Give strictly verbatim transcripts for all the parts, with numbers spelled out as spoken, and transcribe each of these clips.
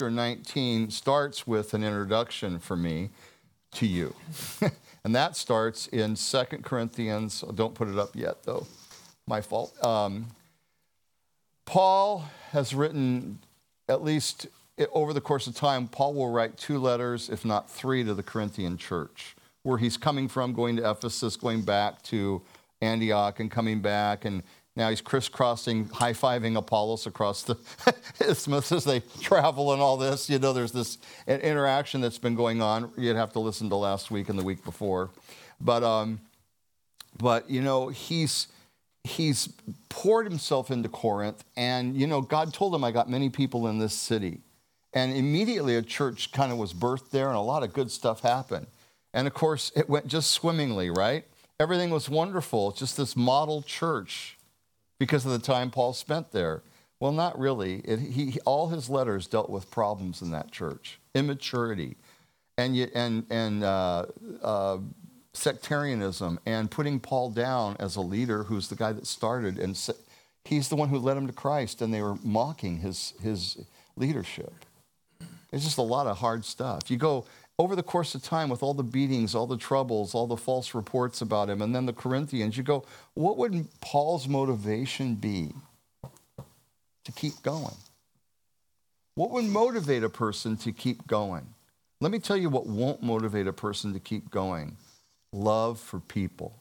chapter nineteen starts with an introduction for me to you. And that starts in Second Corinthians. Don't put it up yet, though. My fault. Um, Paul has written, at least over the course of time, Paul will write two letters, if not three, to the Corinthian church, where he's coming from, going to Ephesus, going back to Antioch, and coming back, and now he's crisscrossing, high-fiving Apollos across the isthmus as they travel and all this. You know, there's this interaction that's been going on. You'd have to listen to last week and the week before. But, um, but you know, he's he's poured himself into Corinth. And, you know, God told him, I got many people in this city. And immediately a church kind of was birthed there, and a lot of good stuff happened. And, of course, it went just swimmingly, right? Everything was wonderful. It's just this model church, because of the time Paul spent there. Well, not really. It, he, all his letters dealt with problems in that church, immaturity, and and and uh, uh, sectarianism, and putting Paul down as a leader, who's the guy that started, and he's the one who led him to Christ, and they were mocking his his leadership. It's just a lot of hard stuff. You go over the course of time with all the beatings, all the troubles, all the false reports about him, and then the Corinthians, you go, what would Paul's motivation be to keep going? What would motivate a person to keep going? Let me tell you what won't motivate a person to keep going. Love for people.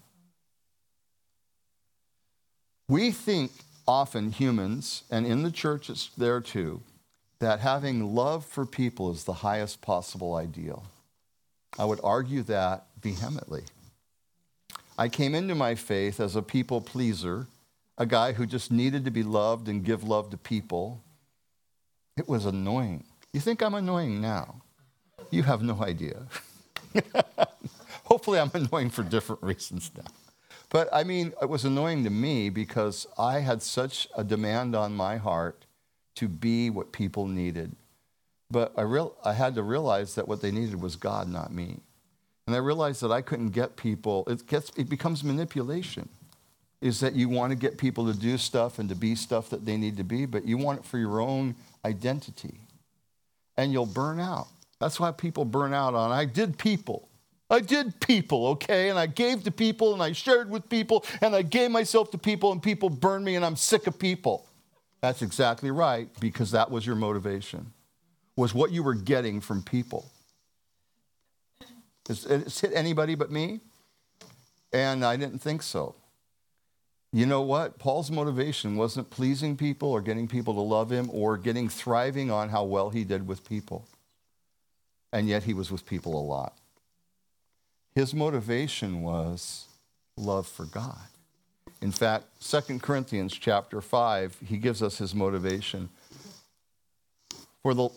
We think often, humans, and in the church it's there too, that having love for people is the highest possible ideal. I would argue that vehemently. I came into my faith as a people pleaser, a guy who just needed to be loved and give love to people. It was annoying. You think I'm annoying now? You have no idea. Hopefully I'm annoying for different reasons now. But I mean, it was annoying to me because I had such a demand on my heart to be what people needed. But I real I had to realize that what they needed was God, not me. And I realized that I couldn't get people, it gets it becomes manipulation. Is that you want to get people to do stuff and to be stuff that they need to be, but you want it for your own identity. And you'll burn out. That's why people burn out on, I did people. I did people, okay? And I gave to people, and I shared with people, and I gave myself to people, and people burned me, and I'm sick of people. That's exactly right, because that was your motivation, was what you were getting from people. It's, it's hit anybody but me, and I didn't think so. You know what? Paul's motivation wasn't pleasing people or getting people to love him or getting thriving on how well he did with people. And yet he was with people a lot. His motivation was love for God. In fact, Second Corinthians chapter five, he gives us his motivation. For the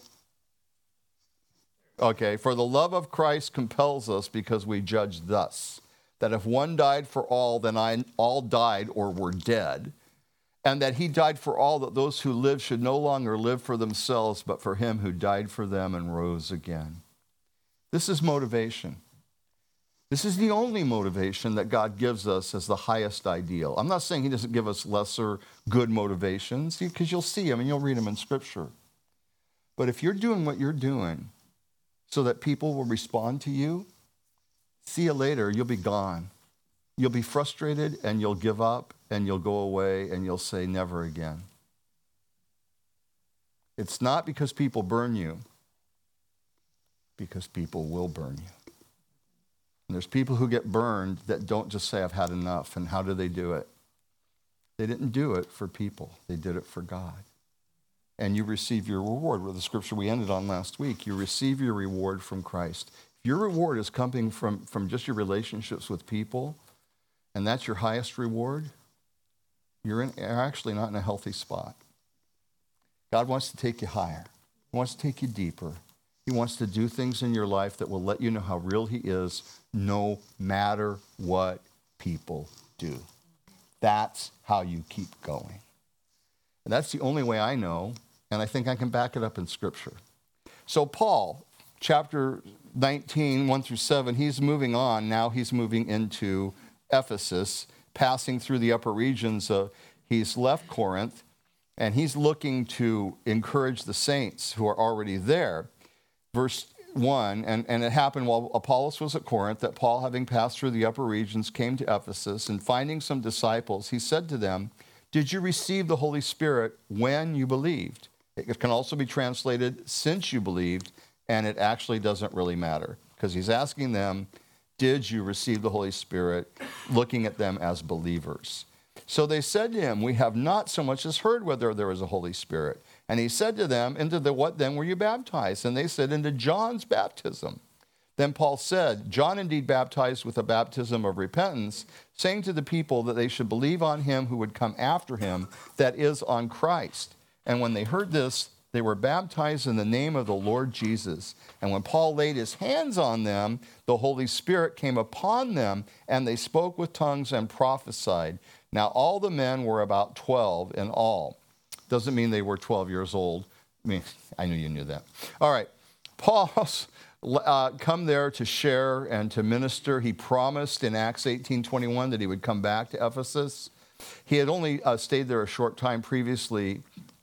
Okay, for the love of Christ compels us because we judge thus, that if one died for all, then I, all died or were dead, and that he died for all, that those who live should no longer live for themselves, but for him who died for them and rose again. This is motivation. This is the only motivation that God gives us as the highest ideal. I'm not saying he doesn't give us lesser good motivations, because you'll see them and you'll read them in Scripture. But if you're doing what you're doing so that people will respond to you, see you later, you'll be gone. You'll be frustrated and you'll give up and you'll go away and you'll say never again. It's not because people burn you, because people will burn you. And there's people who get burned that don't just say, I've had enough. And how do they do it? They didn't do it for people. They did it for God. And you receive your reward. With the scripture we ended on last week, you receive your reward from Christ. If your reward is coming from, from just your relationships with people, and that's your highest reward, you're, in, you're actually not in a healthy spot. God wants to take you higher. He wants to take you deeper. He wants to do things in your life that will let you know how real he is, no matter what people do. That's how you keep going. And that's the only way I know, and I think I can back it up in Scripture. So Paul, chapter nineteen, one through seven, he's moving on. Now he's moving into Ephesus, passing through the upper regions. Of, he's left Corinth, And he's looking to encourage the saints who are already there. Verse one, and, and it happened while Apollos was at Corinth, that Paul, having passed through the upper regions, came to Ephesus, and finding some disciples, he said to them, "Did you receive the Holy Spirit when you believed?" It can also be translated, "since you believed," and it actually doesn't really matter, because he's asking them, did you receive the Holy Spirit, looking at them as believers. So they said to him, "We have not so much as heard whether there is a Holy Spirit." And he said to them, "Into the what then were you baptized?" And they said, "Into John's baptism." Then Paul said, "John indeed baptized with a baptism of repentance, saying to the people that they should believe on him who would come after him, that is, on Christ. And when they heard this, they were baptized in the name of the Lord Jesus. And when Paul laid his hands on them, the Holy Spirit came upon them, and they spoke with tongues and prophesied. Now all the men were about twelve in all." Doesn't mean they were twelve years old. I mean, I knew you knew that. All right. Paul's uh, come there to share and to minister. He promised in Acts eighteen twenty-one that he would come back to Ephesus. He had only uh, stayed there a short time previously.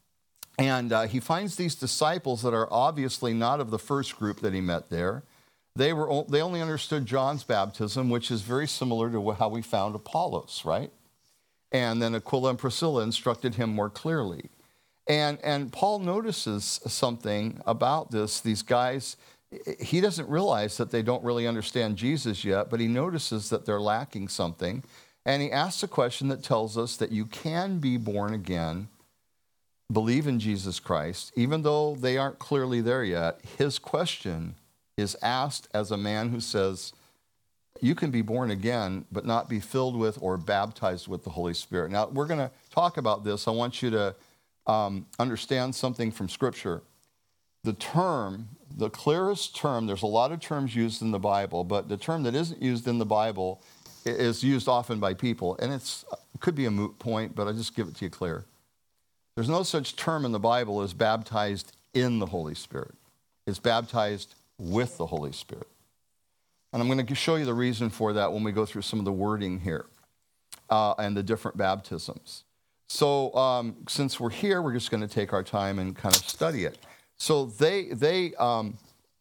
And uh, he finds these disciples that are obviously not of the first group that he met there. They were they only understood John's baptism, which is very similar to how we found Apollos, right? And then Aquila and Priscilla instructed him more clearly. And, and Paul notices something about this. These guys, he doesn't realize that they don't really understand Jesus yet, but he notices that they're lacking something. And he asks a question that tells us that you can be born again, believe in Jesus Christ, even though they aren't clearly there yet. His question is asked as a man who says, you can be born again, but not be filled with or baptized with the Holy Spirit. Now, we're going to talk about this. I want you to um, understand something from Scripture. The term, the clearest term, there's a lot of terms used in the Bible, but the term that isn't used in the Bible is used often by people. And it's, it could be a moot point, but I'll just give it to you clear. There's no such term in the Bible as baptized in the Holy Spirit. It's baptized with the Holy Spirit. And I'm going to show you the reason for that when we go through some of the wording here uh, and the different baptisms. So um, since we're here, we're just going to take our time and kind of study it. So they, they, um,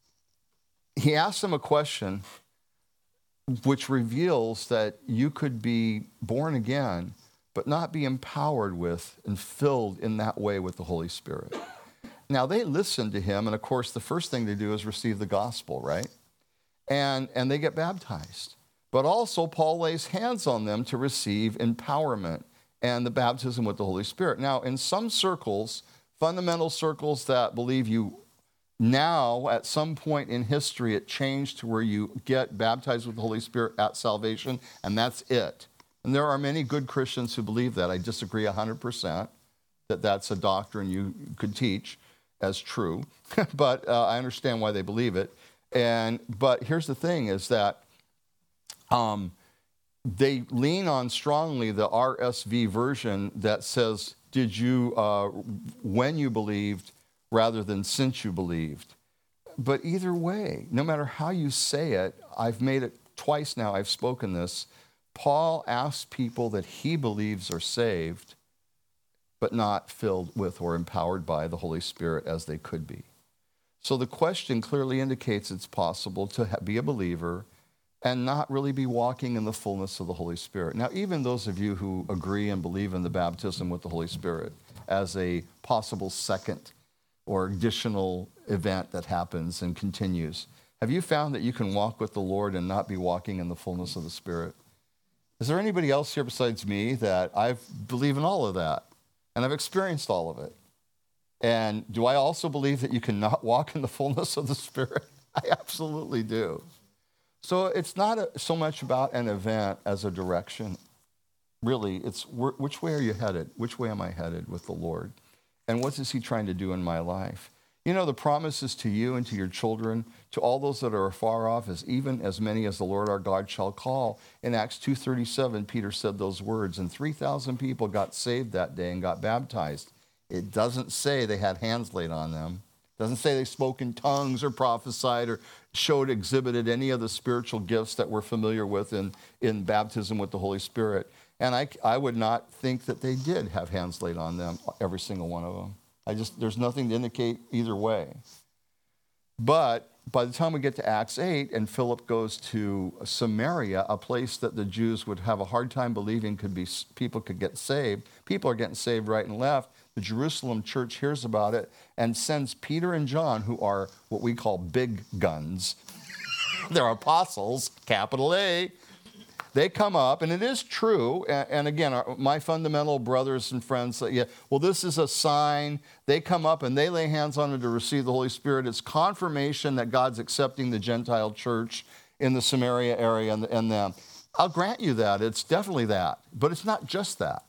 he asked them a question which reveals that you could be born again, but not be empowered with and filled in that way with the Holy Spirit. Now, they listened to him, and of course, the first thing they do is receive the gospel, right? And, and they get baptized. But also, Paul lays hands on them to receive empowerment and the baptism with the Holy Spirit. Now, in some circles, fundamental circles that believe you now, at some point in history, it changed to where you get baptized with the Holy Spirit at salvation, and that's it. And there are many good Christians who believe that. I disagree one hundred percent that that's a doctrine you could teach as true, but uh, I understand why they believe it. And but here's the thing: is that um, they lean on strongly the R S V version that says, "Did you uh, when you believed," rather than "since you believed." But either way, no matter how you say it, I've made it twice now. I've spoken this. Paul asks people that he believes are saved, but not filled with or empowered by the Holy Spirit as they could be. So the question clearly indicates it's possible to be a believer and not really be walking in the fullness of the Holy Spirit. Now, even those of you who agree and believe in the baptism with the Holy Spirit as a possible second or additional event that happens and continues, have you found that you can walk with the Lord and not be walking in the fullness of the Spirit? Is there anybody else here besides me that I believe in all of that? And I've experienced all of it. And do I also believe that you cannot walk in the fullness of the Spirit? I absolutely do. So it's not a, so much about an event as a direction. Really, it's which way are you headed? Which way am I headed with the Lord? And what is he trying to do in my life? You know, the promises to you and to your children, to all those that are afar off, is even as many as the Lord our God shall call. In Acts two thirty-seven, Peter said those words, and three thousand people got saved that day and got baptized. It doesn't say they had hands laid on them. It doesn't say they spoke in tongues or prophesied or showed, exhibited any of the spiritual gifts that we're familiar with in, in baptism with the Holy Spirit. And I, I would not think that they did have hands laid on them, every single one of them. I just, there's nothing to indicate either way. But by the time we get to Acts eight and Philip goes to Samaria, a place that the Jews would have a hard time believing could be, people could get saved. People are getting saved right and left. The Jerusalem church hears about it and sends Peter and John, who are what we call big guns. They're apostles, capital A. They come up, and it is true, and, and again, our, my fundamental brothers and friends say, yeah, well, this is a sign. They come up and they lay hands on them to receive the Holy Spirit. It's confirmation that God's accepting the Gentile church in the Samaria area and, and them. I'll grant you that. It's definitely that. But it's not just that.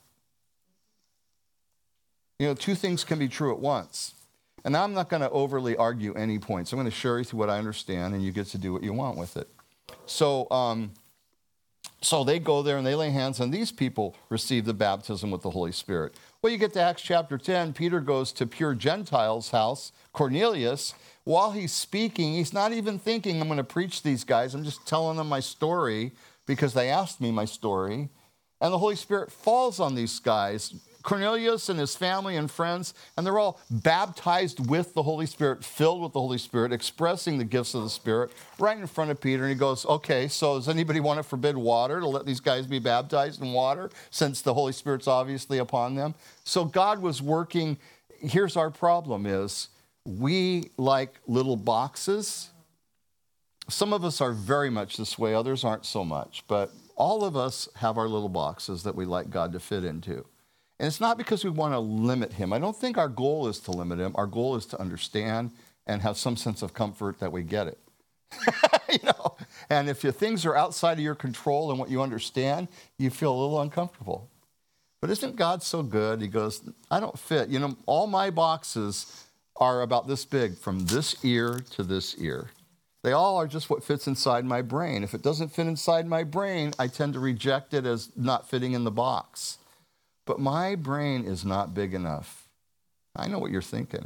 You know, two things can be true at once. And I'm not going to overly argue any points. I'm going to share with you what I understand, and you get to do what you want with it. So, um, so they go there and they lay hands, and these people receive the baptism with the Holy Spirit. Well, you get to Acts chapter ten. Peter goes to pure Gentiles' house, Cornelius. While he's speaking, he's not even thinking, I'm going to preach these guys. I'm just telling them my story because they asked me my story. And the Holy Spirit falls on these guys, Cornelius and his family and friends, and they're all baptized with the Holy Spirit, filled with the Holy Spirit, expressing the gifts of the Spirit right in front of Peter. And he goes, okay, so does anybody want to forbid water to let these guys be baptized in water since the Holy Spirit's obviously upon them? So God was working. Here's our problem is we like little boxes. Some of us are very much this way. Others aren't so much. But all of us have our little boxes that we like God to fit into. And it's not because we want to limit him. I don't think our goal is to limit him. Our goal is to understand and have some sense of comfort that we get it. you know? And if your things are outside of your control and what you understand, you feel a little uncomfortable. But isn't God so good? He goes, I don't fit. You know, all my boxes are about this big, from this ear to this ear. They all are just what fits inside my brain. If it doesn't fit inside my brain, I tend to reject it as not fitting in the box. But my brain is not big enough. I know what you're thinking.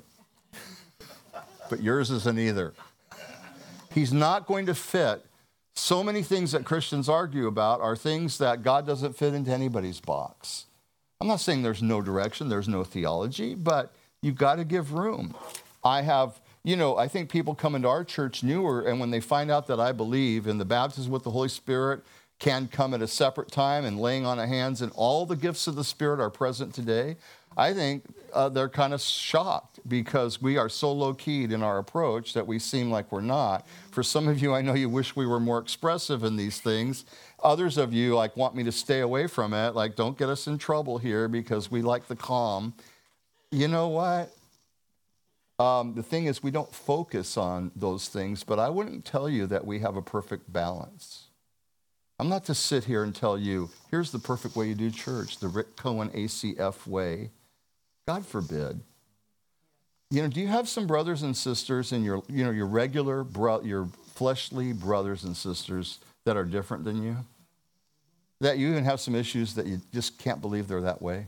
But yours isn't either. He's not going to fit. So many things that Christians argue about are things that God doesn't fit into anybody's box. I'm not saying there's no direction, there's no theology, but you've got to give room. I have, you know, I think people come into our church newer, and when they find out that I believe in the baptism with the Holy Spirit, can come at a separate time and laying on of hands, and all the gifts of the Spirit are present today, I think uh, they're kind of shocked because we are so low-keyed in our approach that we seem like we're not. For some of you, I know you wish we were more expressive in these things. Others of you like want me to stay away from it, like don't get us in trouble here because we like the calm. You know what? Um, the thing is, we don't focus on those things, but I wouldn't tell you that we have a perfect balance. I'm not to sit here and tell you, here's the perfect way you do church, the Rick Cohen A C F way. God forbid. You know, do you have some brothers and sisters in your, you know, your regular, bro- your fleshly brothers and sisters that are different than you? That you even have some issues that you just can't believe they're that way?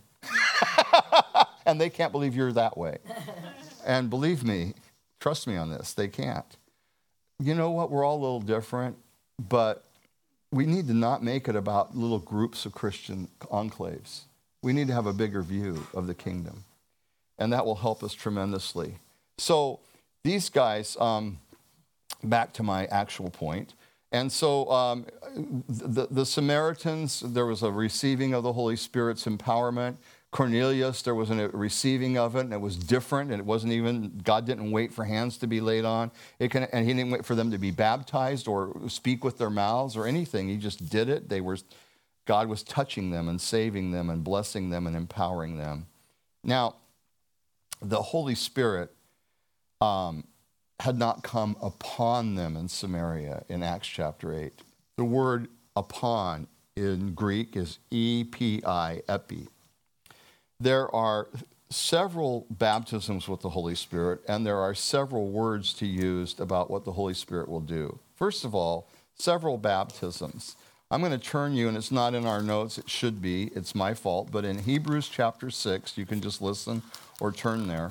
And they can't believe you're that way. And believe me, trust me on this, they can't. You know what? We're all a little different, but we need to not make it about little groups of Christian enclaves. We need to have a bigger view of the kingdom. And that will help us tremendously. So these guys, um, back to my actual point. And so um, the, the Samaritans, there was a receiving of the Holy Spirit's empowerment. Cornelius, there was a receiving of it, and it was different, and it wasn't even, God didn't wait for hands to be laid on. It can, and he didn't wait for them to be baptized or speak with their mouths or anything. He just did it. They were, God was touching them and saving them and blessing them and empowering them. Now, the Holy Spirit um, had not come upon them in Samaria in Acts chapter eight. The word upon in Greek is E P I, epi. There are several baptisms with the Holy Spirit, and there are several words to use about what the Holy Spirit will do. First of all, several baptisms. I'm going to turn you, and it's not in our notes, it should be, it's my fault, but in Hebrews chapter six, you can just listen or turn there.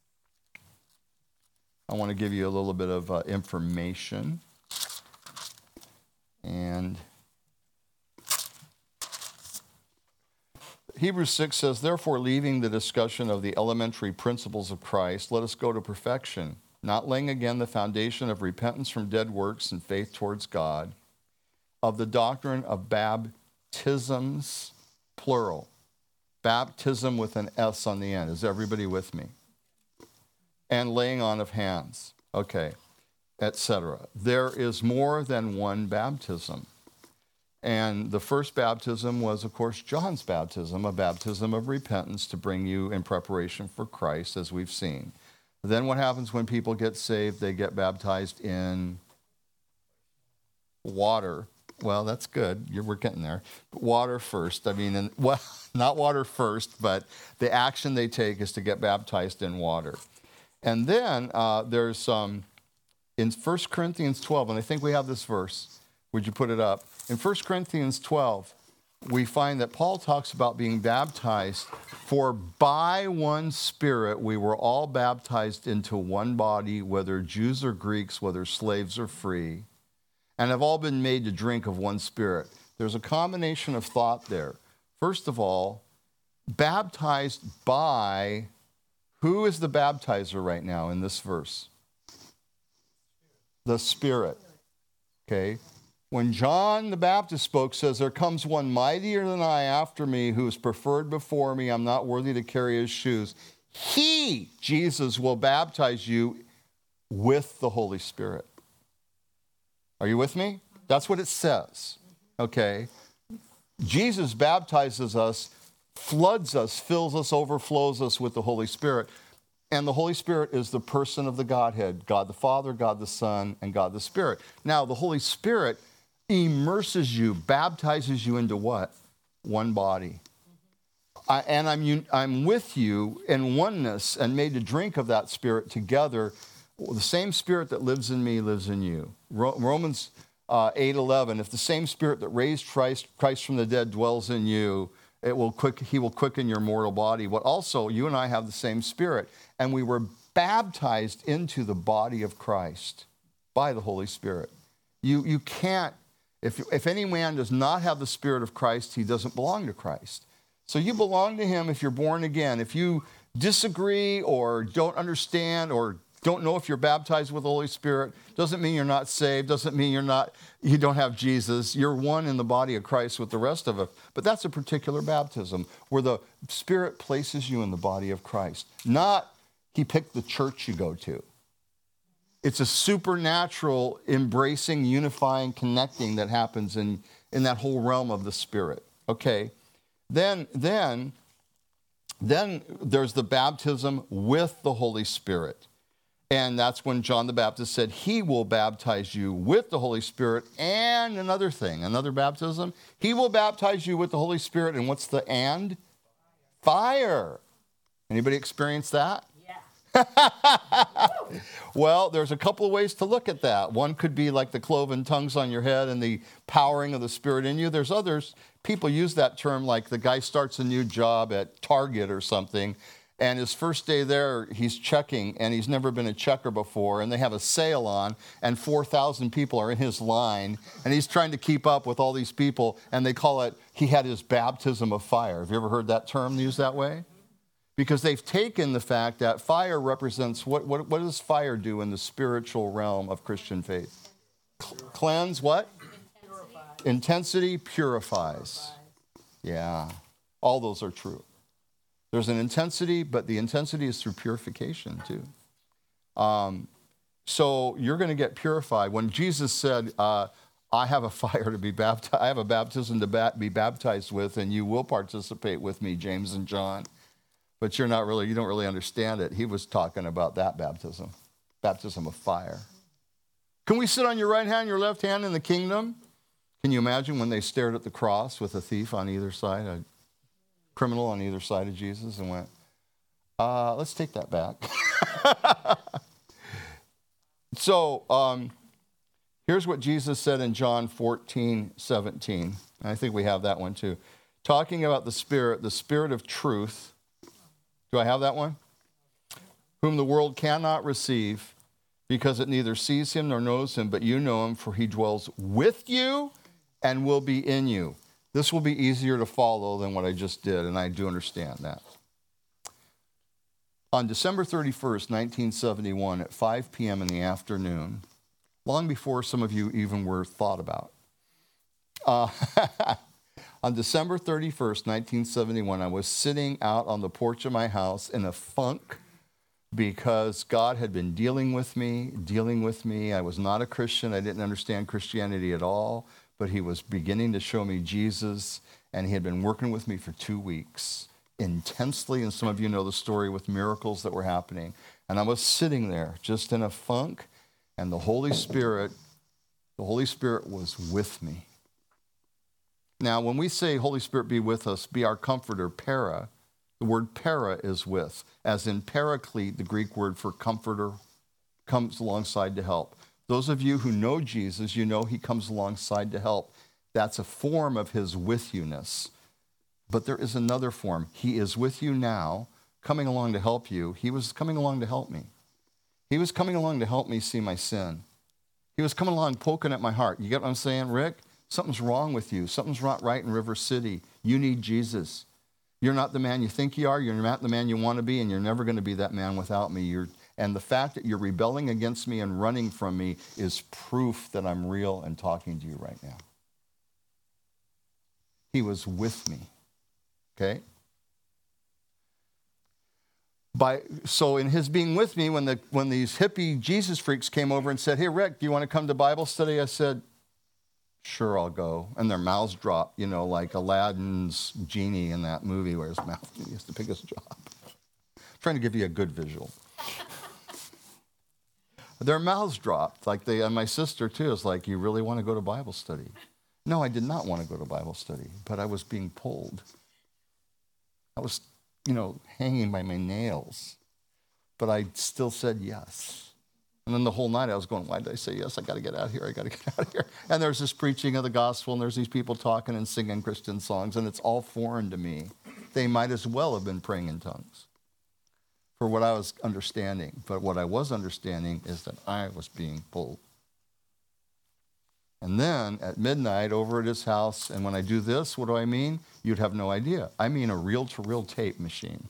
I want to give you a little bit of uh, information. And Hebrews six says, therefore, leaving the discussion of the elementary principles of Christ, let us go to perfection, not laying again the foundation of repentance from dead works and faith towards God, of the doctrine of baptisms, plural. Baptism with an S on the end. Is everybody with me? And laying on of hands. Okay, et cetera. There is more than one baptism. And the first baptism was, of course, John's baptism, a baptism of repentance to bring you in preparation for Christ, as we've seen. Then what happens when people get saved? They get baptized in water. Well, that's good. You're, we're getting there. But water first. I mean, and, well, not water first, but the action they take is to get baptized in water. And then uh, there's um, in First Corinthians twelve, and I think we have this verse. Would you put it up? In First Corinthians twelve, we find that Paul talks about being baptized, for by one Spirit we were all baptized into one body, whether Jews or Greeks, whether slaves or free, and have all been made to drink of one Spirit. There's a combination of thought there. First of all, baptized by, who is the baptizer right now in this verse? The Spirit. Okay? When John the Baptist spoke, says, there comes one mightier than I after me, who is preferred before me. I'm not worthy to carry his shoes. He, Jesus, will baptize you with the Holy Spirit. Are you with me? That's what it says. Okay? Jesus baptizes us, floods us, fills us, overflows us with the Holy Spirit. And the Holy Spirit is the person of the Godhead, God the Father, God the Son, and God the Spirit. Now, the Holy Spirit immerses you, baptizes you into what? One body. I, and I'm, I'm with you in oneness and made to drink of that Spirit together. The same Spirit that lives in me lives in you. Ro- Romans uh, eight eleven, if the same Spirit that raised Christ, Christ from the dead dwells in you, it will quick, he will quicken your mortal body. But also, you and I have the same Spirit, and we were baptized into the body of Christ by the Holy Spirit. You, you can't, if, if any man does not have the Spirit of Christ, he doesn't belong to Christ. So you belong to him if you're born again. If you disagree or don't understand or don't know if you're baptized with the Holy Spirit, doesn't mean you're not saved, doesn't mean you're not, you don't have Jesus. You're one in the body of Christ with the rest of us. But that's a particular baptism where the Spirit places you in the body of Christ. Not he picked the church you go to. It's a supernatural embracing, unifying, connecting that happens in, in that whole realm of the Spirit. Okay? Then, then, then there's the baptism with the Holy Spirit. And that's when John the Baptist said, he will baptize you with the Holy Spirit. And another thing, another baptism, he will baptize you with the Holy Spirit. And what's the and? Fire. Anybody experience that? Well, there's a couple of ways to look at that. One could be like the cloven tongues on your head and the powering of the Spirit in you. There's others, people use that term like the guy starts a new job at Target or something, and his first day there, he's checking, and he's never been a checker before, and they have a sale on, and four thousand people are in his line, and he's trying to keep up with all these people, and they call it, he had his baptism of fire. Have you ever heard that term used that way? Because they've taken the fact that fire represents, what, what, what does fire do in the spiritual realm of Christian faith? Cl- cleanse what? Purify. Intensity purifies. Yeah, all those are true. There's an intensity, but the intensity is through purification too. Um, so you're going to get purified. When Jesus said, uh, I have a fire to be baptized, I have a baptism to ba- be baptized with, and you will participate with me, James and John. But you're not really, you don't really understand it. He was talking about that baptism, baptism of fire. Can we sit on your right hand, your left hand in the kingdom? Can you imagine when they stared at the cross with a thief on either side, a criminal on either side of Jesus, and went, uh, let's take that back. So um, here's what Jesus said in John fourteen seventeen. I think we have that one too. Talking about the Spirit, the Spirit of truth. Do I have that one? Whom the world cannot receive because it neither sees him nor knows him, but you know him, for he dwells with you and will be in you. This will be easier to follow than what I just did, and I do understand that. On December thirty-first, nineteen seventy-one, at five p.m. in the afternoon, long before some of you even were thought about, uh, on December thirty-first, nineteen seventy-one, I was sitting out on the porch of my house in a funk because God had been dealing with me, dealing with me. I was not a Christian. I didn't understand Christianity at all, but he was beginning to show me Jesus, and he had been working with me for two weeks intensely, and some of you know the story with miracles that were happening. And I was sitting there just in a funk, and the Holy Spirit, the Holy Spirit was with me. Now, when we say Holy Spirit be with us, be our comforter, para, the word para is with, as in paraclete, the Greek word for comforter, comes alongside to help. Those of you who know Jesus, you know he comes alongside to help. That's a form of his with you-ness. But there is another form. He is with you now, coming along to help you. He was coming along to help me. He was coming along to help me see my sin. He was coming along poking at my heart. You get what I'm saying, Rick? Something's wrong with you. Something's not right in River City. You need Jesus. You're not the man you think you are. You're not the man you want to be, and you're never going to be that man without me. You're, and the fact that you're rebelling against me and running from me is proof that I'm real and talking to you right now. He was with me. Okay? By, so in his being with me, when the when these hippie Jesus freaks came over and said, "Hey, Rick, do you want to come to Bible study?" I said, "Sure, I'll go." And their mouths dropped, you know, like Aladdin's genie in that movie where his mouth, he has to pick his job. I'm trying to give you a good visual. Their mouths dropped, like they, and my sister too is like, "You really want to go to Bible study?" No, I did not want to go to Bible study, but I was being pulled. I was, you know, hanging by my nails, but I still said yes. And then the whole night I was going, why did I say yes? I got to get out of here. I got to get out of here. And there's this preaching of the gospel, and there's these people talking and singing Christian songs, and it's all foreign to me. They might as well have been praying in tongues for what I was understanding. But what I was understanding is that I was being pulled. And then at midnight over at his house, and when I do this, what do I mean? You'd have no idea. I mean a reel-to-reel tape machine.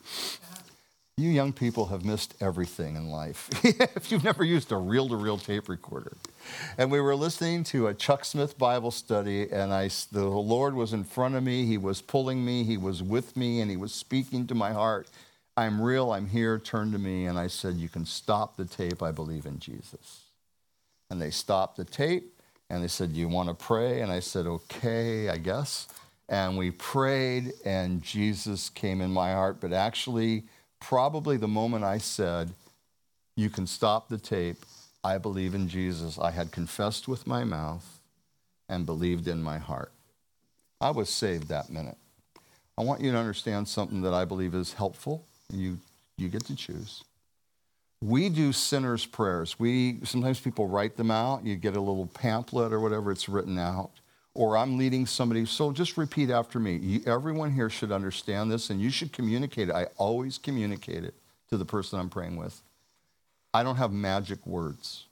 You young people have missed everything in life if you've never used a reel-to-reel tape recorder. And we were listening to a Chuck Smith Bible study, and I, the Lord was in front of me. He was pulling me. He was with me, and he was speaking to my heart. I'm real. I'm here. Turn to me. And I said, you can stop the tape. I believe in Jesus. And they stopped the tape. And they said, do you want to pray? And I said, okay, I guess. And we prayed, and Jesus came in my heart. But actually, probably the moment I said, you can stop the tape, I believe in Jesus, I had confessed with my mouth and believed in my heart. I was saved that minute. I want you to understand something that I believe is helpful. You, you get to choose. We do sinners' prayers. We sometimes people write them out. You get a little pamphlet or whatever, it's written out. Or I'm leading somebody. So just repeat after me. You, everyone here should understand this, and you should communicate it. I always communicate it to the person I'm praying with. I don't have magic words.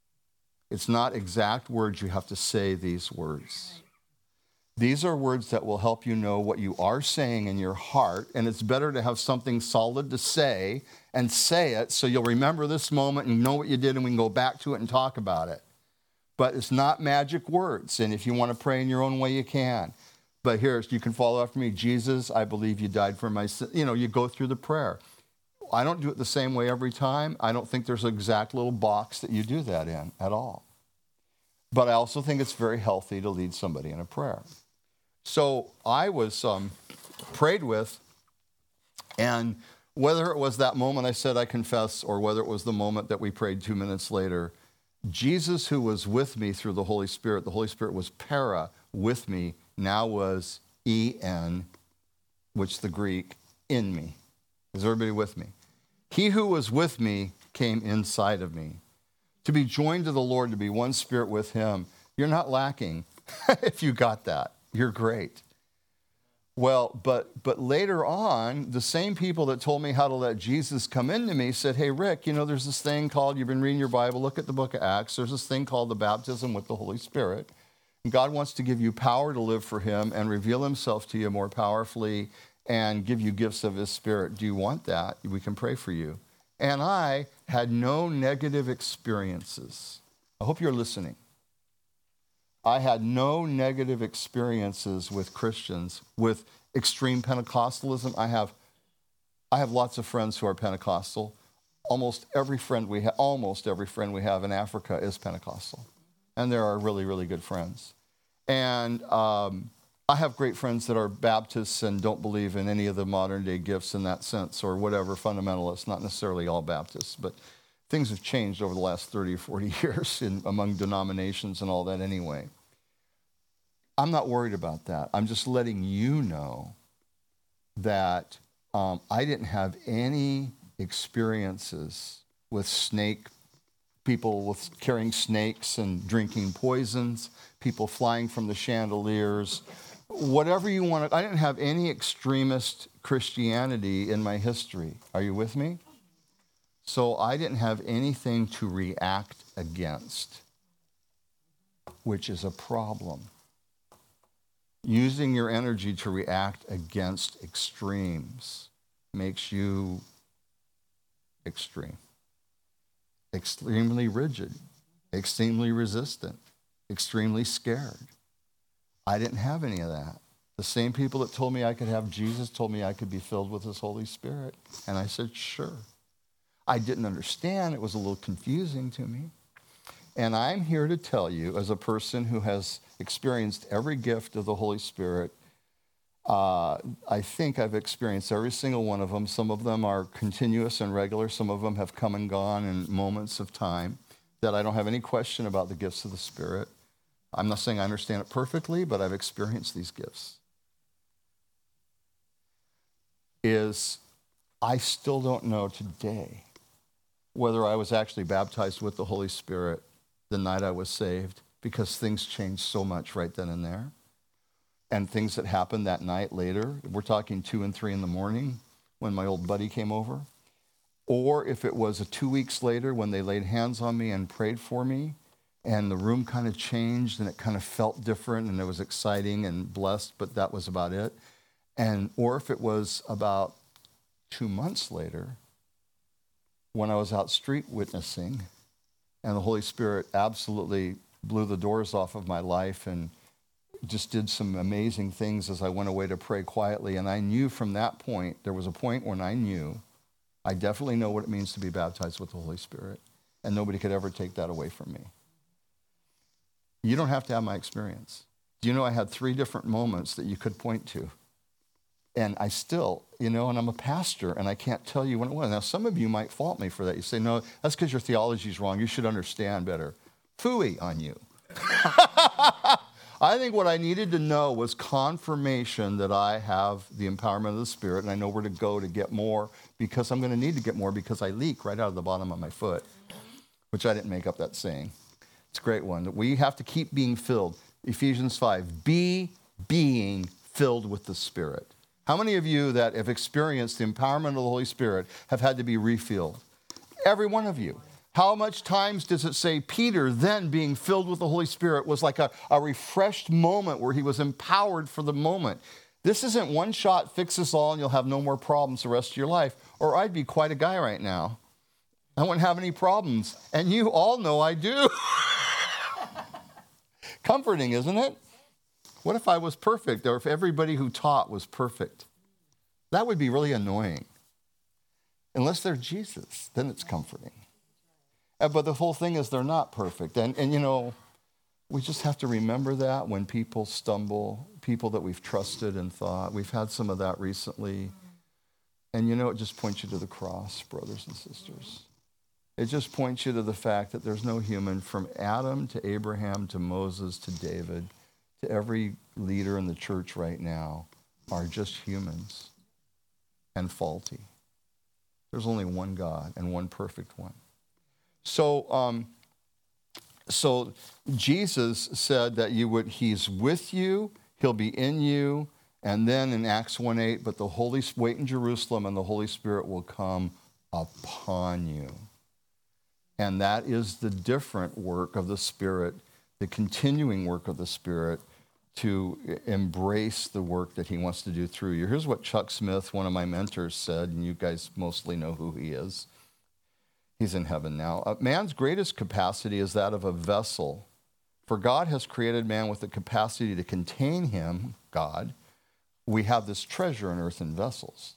It's not exact words. You have to say these words. These are words that will help you know what you are saying in your heart, and it's better to have something solid to say and say it so you'll remember this moment and know what you did, and we can go back to it and talk about it. But it's not magic words, and if you want to pray in your own way, you can. But here, you can follow after me. Jesus, I believe you died for my sin. You know, you go through the prayer. I don't do it the same way every time. I don't think there's an exact little box that you do that in at all. But I also think it's very healthy to lead somebody in a prayer. So I was um, prayed with, and whether it was that moment I said I confess, or whether it was the moment that we prayed two minutes later, Jesus, who was with me through the Holy Spirit, the Holy Spirit was para, with me, now was en, which the Greek, in me. Is everybody with me? He who was with me came inside of me. To be joined to the Lord, to be one spirit with him, you're not lacking if you got that. You're great. Well, but but later on, the same people that told me how to let Jesus come into me said, hey, Rick, you know, there's this thing called, you've been reading your Bible, look at the book of Acts, there's this thing called the baptism with the Holy Spirit. God wants to give you power to live for him and reveal himself to you more powerfully and give you gifts of his Spirit. Do you want that? We can pray for you. And I had no negative experiences. I hope you're listening. I had no negative experiences with Christians, with extreme Pentecostalism. I have, I have lots of friends who are Pentecostal. Almost every friend we have, almost every friend we have in Africa is Pentecostal. And there are really, really good friends. And um, I have great friends that are Baptists and don't believe in any of the modern day gifts in that sense, or whatever, fundamentalists, not necessarily all Baptists, but things have changed over the last thirty or forty years in, among denominations and all that anyway. I'm not worried about that. I'm just letting you know that um, I didn't have any experiences with snake people with carrying snakes and drinking poisons, people flying from the chandeliers, whatever you want to. I didn't have any extremist Christianity in my history. Are you with me? So I didn't have anything to react against, which is a problem. Using your energy to react against extremes makes you extreme. Extremely rigid, extremely resistant, extremely scared. I didn't have any of that. The same people that told me I could have Jesus told me I could be filled with his Holy Spirit. And I said, sure. I didn't understand. It was a little confusing to me. And I'm here to tell you, as a person who has experienced every gift of the Holy Spirit, Uh, I think I've experienced every single one of them. Some of them are continuous and regular. Some of them have come and gone in moments of time that I don't have any question about the gifts of the Spirit. I'm not saying I understand it perfectly, but I've experienced these gifts. Is I still don't know today whether I was actually baptized with the Holy Spirit the night I was saved, because things changed so much right then and there. And things that happened that night later, we're talking two and three in the morning when my old buddy came over, or if it was a two weeks later when they laid hands on me and prayed for me and the room kind of changed and it kind of felt different and it was exciting and blessed, but that was about it. And or if it was about two months later when I was out street witnessing and the Holy Spirit absolutely blew the doors off of my life and just did some amazing things as I went away to pray quietly. And I knew from that point, there was a point when I knew, I definitely know what it means to be baptized with the Holy Spirit. And nobody could ever take that away from me. You don't have to have my experience. Do you know I had three different moments that you could point to? And I still, you know, and I'm a pastor, and I can't tell you when it was. Now, some of you might fault me for that. You say, no, that's because your theology's wrong. You should understand better. Phooey on you. I think what I needed to know was confirmation that I have the empowerment of the Spirit, and I know where to go to get more, because I'm going to need to get more because I leak right out of the bottom of my foot, which I didn't make up that saying. It's a great one. We have to keep being filled. Ephesians five, be being filled with the Spirit. How many of you that have experienced the empowerment of the Holy Spirit have had to be refilled? Every one of you. How much times does it say Peter, then being filled with the Holy Spirit, was like a, a refreshed moment where he was empowered for the moment? This isn't one shot, fix this all, and you'll have no more problems the rest of your life. Or I'd be quite a guy right now. I wouldn't have any problems. And you all know I do. Comforting, isn't it? What if I was perfect, or if everybody who taught was perfect? That would be really annoying. Unless they're Jesus, then it's comforting. But the whole thing is they're not perfect. And, and, you know, we just have to remember that when people stumble, people that we've trusted and thought. We've had some of that recently. And, you know, it just points you to the cross, brothers and sisters. It just points you to the fact that there's no human, from Adam to Abraham to Moses to David to every leader in the church right now, are just humans and faulty. There's only one God and one perfect one. So, um, so Jesus said that you would, he's with you, he'll be in you, and then in Acts one eight, but the Holy, wait in Jerusalem and the Holy Spirit will come upon you. And that is the different work of the Spirit the continuing work of the Spirit to embrace the work that he wants to do through you. Here's what Chuck Smith, one of my mentors, said, and you guys mostly know who he is. He's in heaven now. Uh, man's greatest capacity is that of a vessel. For God has created man with the capacity to contain him, God. We have this treasure in earthen vessels.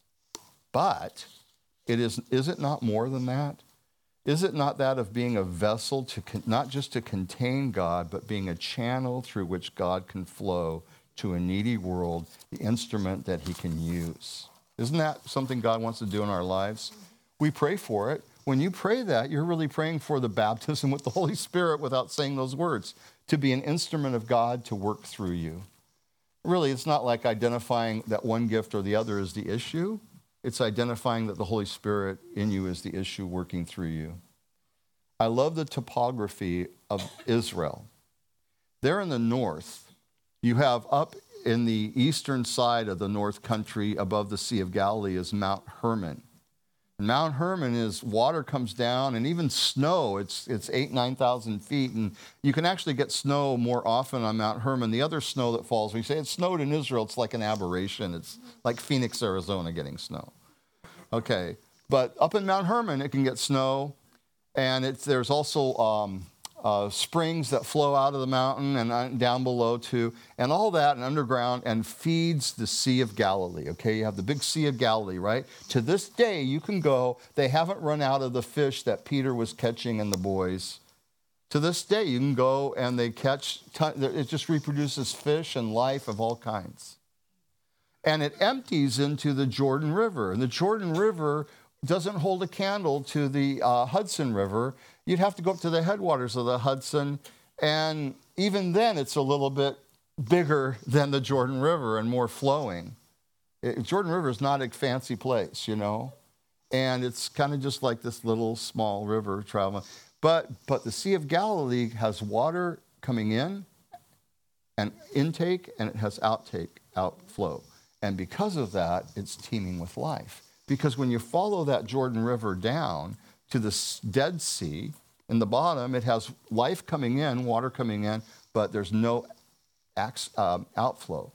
But it is, is it not more than that? Is it not that of being a vessel, to con- not just to contain God, but being a channel through which God can flow to a needy world, the instrument that he can use? Isn't that something God wants to do in our lives? We pray for it. When you pray that, you're really praying for the baptism with the Holy Spirit without saying those words, to be an instrument of God to work through you. Really, it's not like identifying that one gift or the other is the issue. It's identifying that the Holy Spirit in you is the issue working through you. I love the topography of Israel. There in the north, you have up in the eastern side of the north country above the Sea of Galilee is Mount Hermon. And Mount Hermon is water comes down, and even snow, it's it's eight, nine thousand feet, and you can actually get snow more often on Mount Hermon. The other snow that falls, we say it snowed in Israel, it's like an aberration. It's like Phoenix, Arizona getting snow. Okay, but up in Mount Hermon, it can get snow, and it's, there's also um, uh, springs that flow out of the mountain and uh, down below too, and all that and underground, and feeds the Sea of Galilee. Okay, you have the big Sea of Galilee, right? To this day, you can go. They haven't run out of the fish that Peter was catching and the boys. To this day, you can go and they catch, ton- it just reproduces fish and life of all kinds. And it empties into the Jordan River. And the Jordan River doesn't hold a candle to the uh, Hudson River. You'd have to go up to the headwaters of the Hudson. And even then, it's a little bit bigger than the Jordan River and more flowing. It, Jordan River is not a fancy place, you know. And it's kind of just like this little small river traveling. But, but the Sea of Galilee has water coming in and intake, and it has outtake, outflow. And because of that, it's teeming with life. Because when you follow that Jordan River down to the Dead Sea, in the bottom, it has life coming in, water coming in, but there's no um, outflow.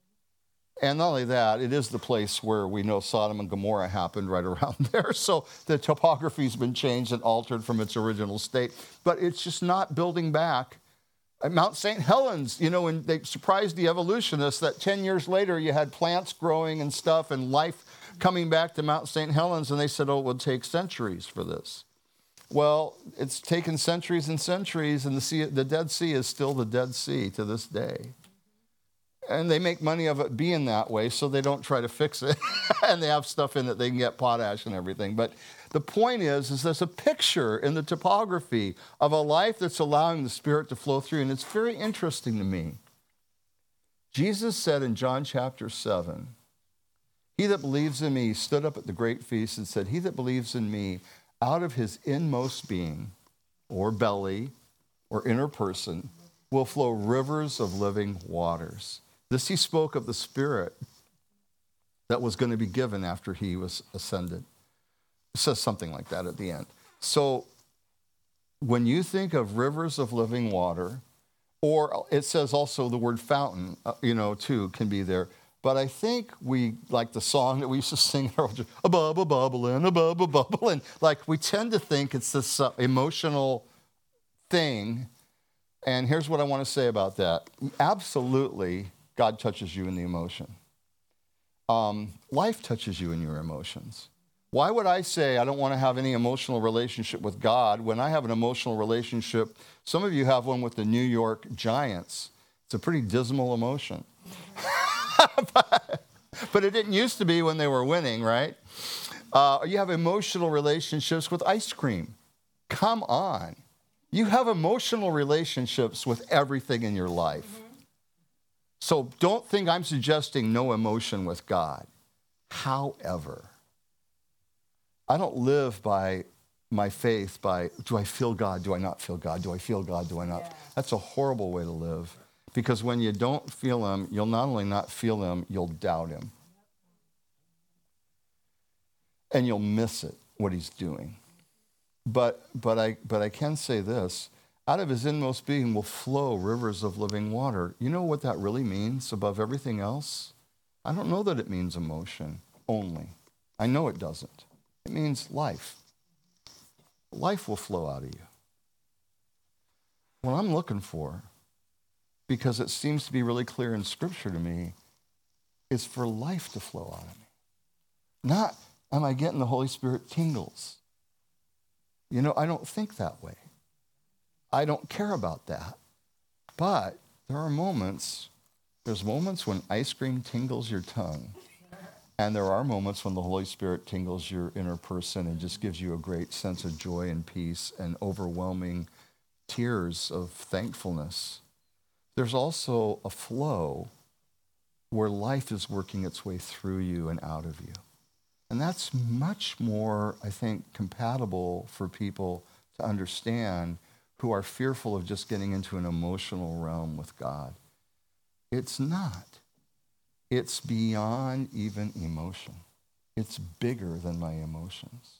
And not only that, it is the place where we know Sodom and Gomorrah happened right around there. So the topography's been changed and altered from its original state. But it's just not building back. At Mount Saint Helens, you know, when they surprised the evolutionists that ten years later you had plants growing and stuff and life coming back to Mount Saint Helens, and they said, oh, it would take centuries for this. Well, it's taken centuries and centuries, and the, sea, the Dead Sea is still the Dead Sea to this day. And they make money of it being that way, so they don't try to fix it. And they have stuff in it, they can get potash and everything. But the point is, is there's a picture in the topography of a life that's allowing the Spirit to flow through. And it's very interesting to me. Jesus said in John chapter seven, he that believes in me stood up at the great feast and said, he that believes in me, out of his inmost being, or belly, or inner person, will flow rivers of living waters. This he spoke of the Spirit that was going to be given after he was ascended. It says something like that at the end. So when you think of rivers of living water, or it says also the word fountain, uh, you know, too, can be there. But I think we, like the song that we used to sing, a bubble bubbling, a bubble bubbling. Like we tend to think it's this uh, emotional thing. And here's what I want to say about that. Absolutely, God touches you in the emotion. Um, life touches you in your emotions. Why would I say I don't want to have any emotional relationship with God when I have an emotional relationship? Some of you have one with the New York Giants. It's a pretty dismal emotion. but, but it didn't used to be when they were winning, right? Uh, you have emotional relationships with ice cream. Come on. You have emotional relationships with everything in your life. Mm-hmm. So don't think I'm suggesting no emotion with God. However, I don't live by my faith by, do I feel God? Do I not feel God? Do I feel God? Do I not? Yeah. That's a horrible way to live. Because when you don't feel him, you'll not only not feel him, you'll doubt him. And you'll miss it, what he's doing. But but I but I can say this. Out of his inmost being will flow rivers of living water. You know what that really means above everything else? I don't know that it means emotion only. I know it doesn't. It means life. Life will flow out of you. What I'm looking for, because it seems to be really clear in Scripture to me, is for life to flow out of me. Not, am I getting the Holy Spirit tingles? You know, I don't think that way. I don't care about that. But there are moments, there's moments when ice cream tingles your tongue. And there are moments when the Holy Spirit tingles your inner person and just gives you a great sense of joy and peace and overwhelming tears of thankfulness. There's also a flow where life is working its way through you and out of you. And that's much more, I think, compatible for people to understand who are fearful of just getting into an emotional realm with God. It's not. It's beyond even emotion. It's bigger than my emotions.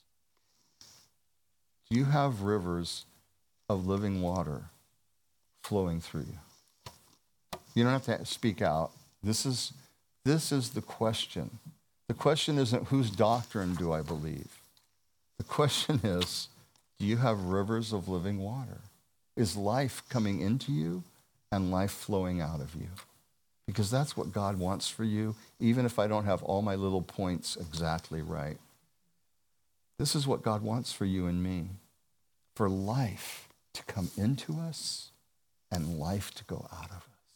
Do you have rivers of living water flowing through you? You don't have to speak out. This is, this is the question. The question isn't whose doctrine do I believe? The question is, do you have rivers of living water? Is life coming into you and life flowing out of you? Because that's what God wants for you, even if I don't have all my little points exactly right. This is what God wants for you and me, for life to come into us and life to go out of us,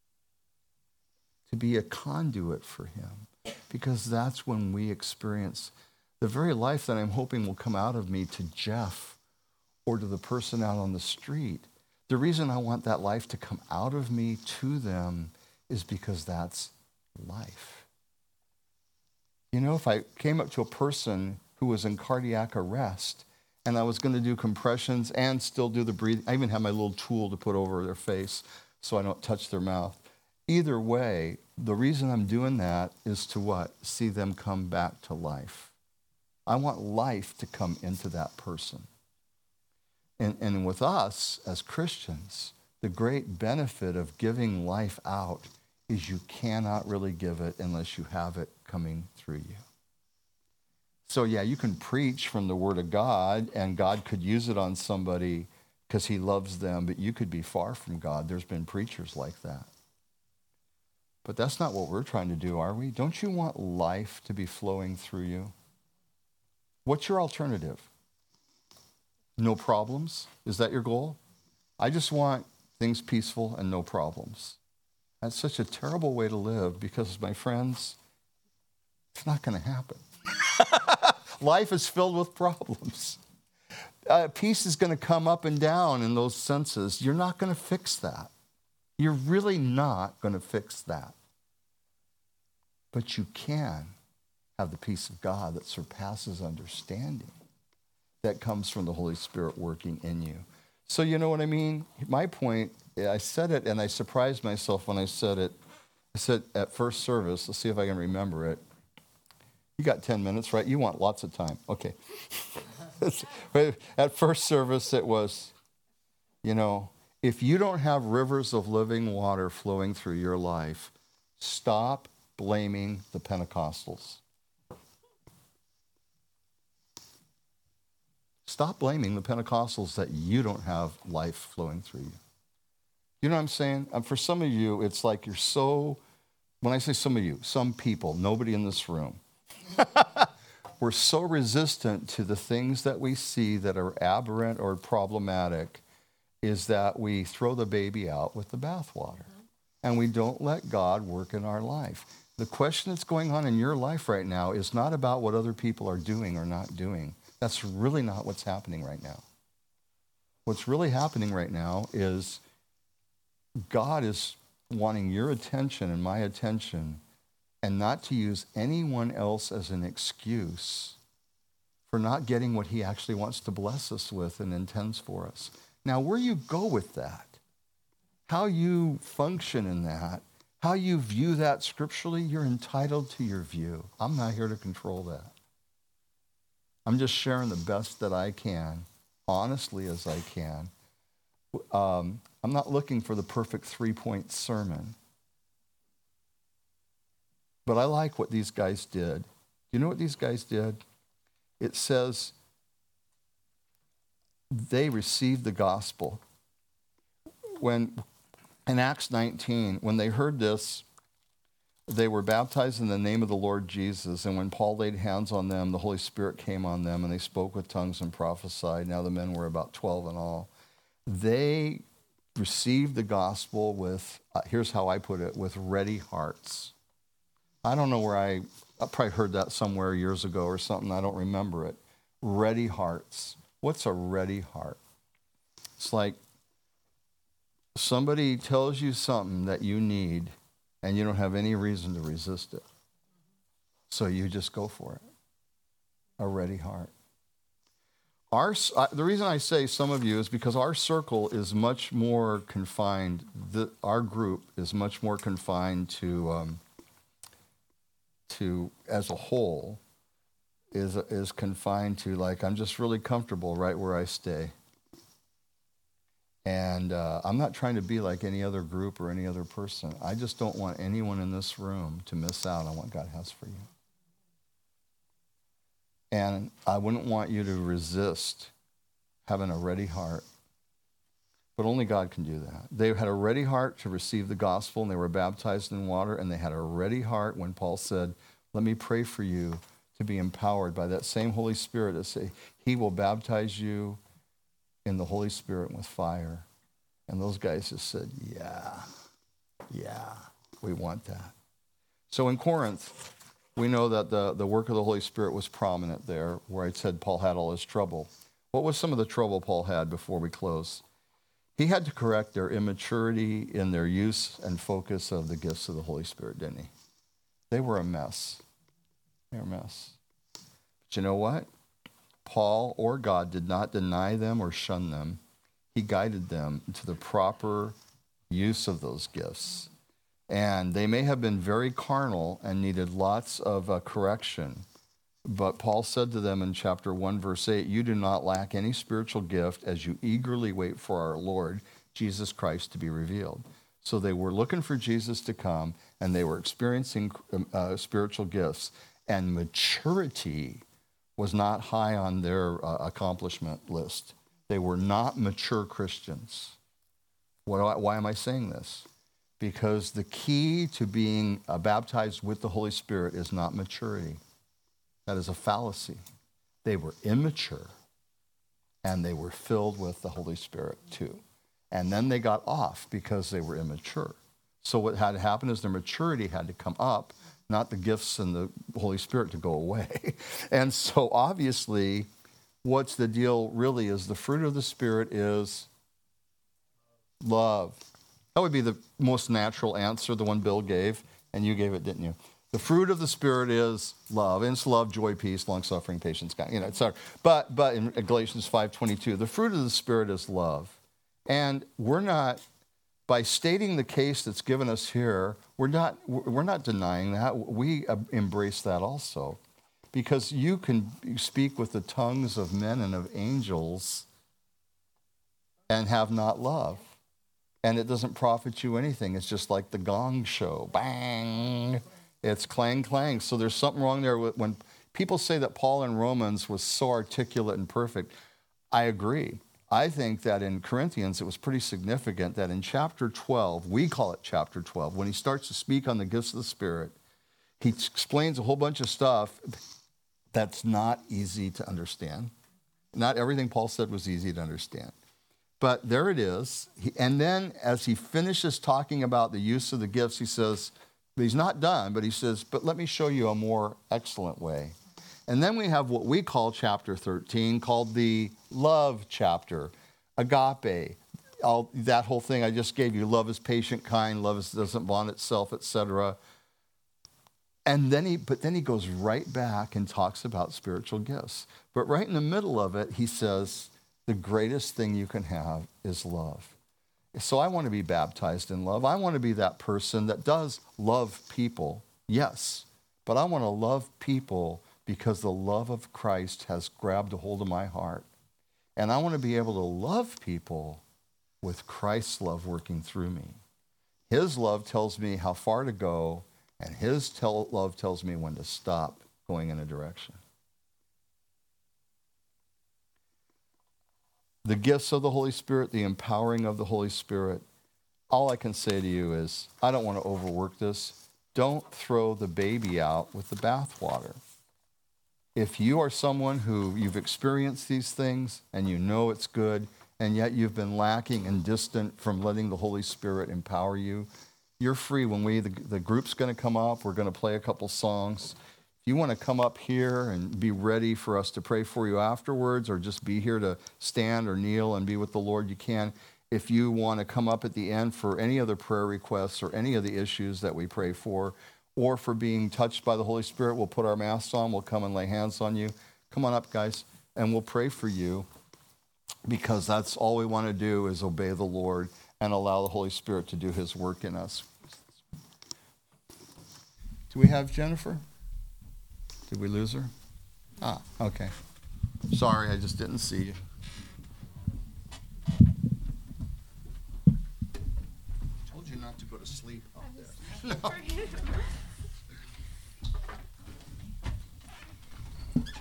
to be a conduit for him, because that's when we experience the very life that I'm hoping will come out of me to Jeff or to the person out on the street. The reason I want that life to come out of me to them is because that's life. You know, if I came up to a person who was in cardiac arrest and I was going to do compressions and still do the breathing, I even have my little tool to put over their face so I don't touch their mouth. Either way, the reason I'm doing that is to what? See them come back to life. I want life to come into that person. And, and with us as Christians, the great benefit of giving life out is you cannot really give it unless you have it coming through you. So yeah, you can preach from the Word of God, and God could use it on somebody because he loves them, but you could be far from God. There's been preachers like that. But that's not what we're trying to do, are we? Don't you want life to be flowing through you? What's your alternative? No problems? Is that your goal? I just want things peaceful and no problems. That's such a terrible way to live because, my friends, it's not going to happen. Life is filled with problems. Uh, peace is going to come up and down in those senses. You're not going to fix that. You're really not going to fix that. But you can have the peace of God that surpasses understanding that comes from the Holy Spirit working in you. So you know what I mean? My point, I said it and I surprised myself when I said it. I said at first service, let's see if I can remember it. You got ten minutes, right? You want lots of time. Okay. At first service, it was, you know, if you don't have rivers of living water flowing through your life, stop blaming the Pentecostals. Stop blaming the Pentecostals that you don't have life flowing through you. You know what I'm saying? Um, for some of you, it's like you're so, when I say some of you, some people, nobody in this room, we're so resistant to the things that we see that are aberrant or problematic is that we throw the baby out with the bathwater and we don't let God work in our life. The question that's going on in your life right now is not about what other people are doing or not doing. That's really not what's happening right now. What's really happening right now is God is wanting your attention and my attention and not to use anyone else as an excuse for not getting what he actually wants to bless us with and intends for us. Now, where you go with that, how you function in that, how you view that scripturally, you're entitled to your view. I'm not here to control that. I'm just sharing the best that I can, honestly as I can. Um, I'm not looking for the perfect three-point sermon. But I like what these guys did. You know what these guys did? It says they received the gospel. When in Acts nineteen, when they heard this, they were baptized in the name of the Lord Jesus. And when Paul laid hands on them, the Holy Spirit came on them, and they spoke with tongues and prophesied. Now the men were about twelve in all. They received the gospel with, uh, here's how I put it, with ready hearts. I don't know where I, I probably heard that somewhere years ago or something. I don't remember it. Ready hearts. What's a ready heart? It's like somebody tells you something that you need and you don't have any reason to resist it. So you just go for it. A ready heart. Our, uh, the reason I say some of you is because our circle is much more confined. The, our group is much more confined to... Um, to, as a whole, is is confined to, like, I'm just really comfortable right where I stay. And uh, I'm not trying to be like any other group or any other person. I just don't want anyone in this room to miss out on what God has for you. And I wouldn't want you to resist having a ready heart. But only God can do that. They had a ready heart to receive the gospel, and they were baptized in water, and they had a ready heart when Paul said, let me pray for you to be empowered by that same Holy Spirit to say, he will baptize you in the Holy Spirit with fire. And those guys just said, yeah, yeah, we want that. So in Corinth, we know that the, the work of the Holy Spirit was prominent there, where I said Paul had all his trouble. What was some of the trouble Paul had before we close? He had to correct their immaturity in their use and focus of the gifts of the Holy Spirit, didn't he? They were a mess. They were a mess. But you know what? Paul or God did not deny them or shun them. He guided them to the proper use of those gifts. And they may have been very carnal and needed lots of uh, correction. But Paul said to them in chapter one, verse eight, you do not lack any spiritual gift as you eagerly wait for our Lord, Jesus Christ, to be revealed. So they were looking for Jesus to come, and they were experiencing uh, spiritual gifts. And maturity was not high on their uh, accomplishment list. They were not mature Christians. Why, why am I saying this? Because the key to being uh, baptized with the Holy Spirit is not maturity. That is a fallacy. They were immature, and they were filled with the Holy Spirit too. And then they got off because they were immature. So what had to happen is their maturity had to come up, not the gifts and the Holy Spirit to go away. And so obviously, what's the deal really is the fruit of the Spirit is love. That would be the most natural answer, the one Bill gave, and you gave it, didn't you? The fruit of the Spirit is love. And it's love, joy, peace, long-suffering, patience, you know, et cetera. But, but in Galatians five twenty-two, the fruit of the Spirit is love. And we're not, by stating the case that's given us here, we're not, we're not denying that. We embrace that also. Because you can speak with the tongues of men and of angels and have not love. And it doesn't profit you anything. It's just like the gong show. Bang! It's clang, clang. So there's something wrong there. When people say that Paul in Romans was so articulate and perfect, I agree. I think that in Corinthians, it was pretty significant that in chapter twelve, we call it chapter twelve, when he starts to speak on the gifts of the Spirit, he explains a whole bunch of stuff that's not easy to understand. Not everything Paul said was easy to understand. But there it is. He, and then as he finishes talking about the use of the gifts, he says, but he's not done, but he says, but let me show you a more excellent way. And then we have what we call chapter thirteen, called the love chapter, agape. All, that whole thing I just gave you, love is patient, kind, love is, doesn't vaunt itself, et cetera. And then he, but then he goes right back and talks about spiritual gifts. But right in the middle of it, he says, the greatest thing you can have is love. So I want to be baptized in love. I want to be that person that does love people, yes. But I want to love people because the love of Christ has grabbed a hold of my heart. And I want to be able to love people with Christ's love working through me. His love tells me how far to go, and his tell, love tells me when to stop going in a direction. The gifts of the Holy Spirit, the empowering of the Holy Spirit, all I can say to you is, I don't want to overwork this. Don't throw the baby out with the bathwater. If you are someone who you've experienced these things and you know it's good, and yet you've been lacking and distant from letting the Holy Spirit empower you, you're free. When we, the, the group's going to come up, we're going to play a couple songs. If you want to come up here and be ready for us to pray for you afterwards, or just be here to stand or kneel and be with the Lord, you can. If you want to come up at the end for any other prayer requests or any of the issues that we pray for, or for being touched by the Holy Spirit, we'll put our masks on, we'll come and lay hands on you. Come on up, guys, and we'll pray for you, because that's all we want to do is obey the Lord and allow the Holy Spirit to do his work in us. Do we have Jennifer? Did we lose her? Ah, okay. Sorry, I just didn't see you. I told you not to go to sleep out there. No.